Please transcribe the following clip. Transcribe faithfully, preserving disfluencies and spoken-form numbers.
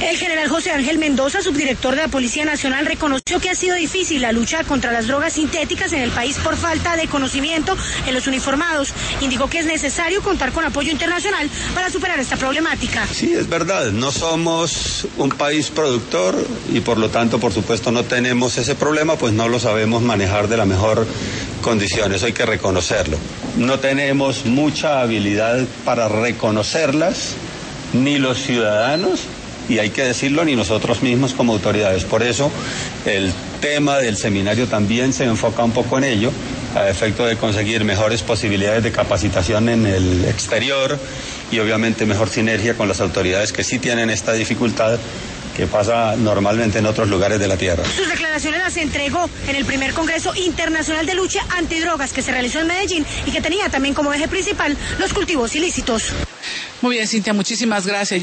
El general José Ángel Mendoza, subdirector de la Policía Nacional, reconoció que ha sido difícil la lucha contra las drogas sintéticas en el país por falta de conocimiento en los uniformados. Indicó que es necesario contar con apoyo internacional para superar esta problemática. Sí, es verdad, no somos un país productor y por lo tanto, por supuesto, no tenemos ese problema, pues no lo sabemos manejar de la mejor condición, eso hay que reconocerlo. No tenemos mucha habilidad para reconocerlas, ni los ciudadanos, y hay que decirlo, ni nosotros mismos como autoridades. Por eso el tema del seminario también se enfoca un poco en ello, a efecto de conseguir mejores posibilidades de capacitación en el exterior y obviamente mejor sinergia con las autoridades que sí tienen esta dificultad que pasa normalmente en otros lugares de la tierra. Sus declaraciones las entregó en el primer Congreso Internacional de Lucha Antidrogas que se realizó en Medellín y que tenía también como eje principal los cultivos ilícitos. Muy bien, Cintia, muchísimas gracias.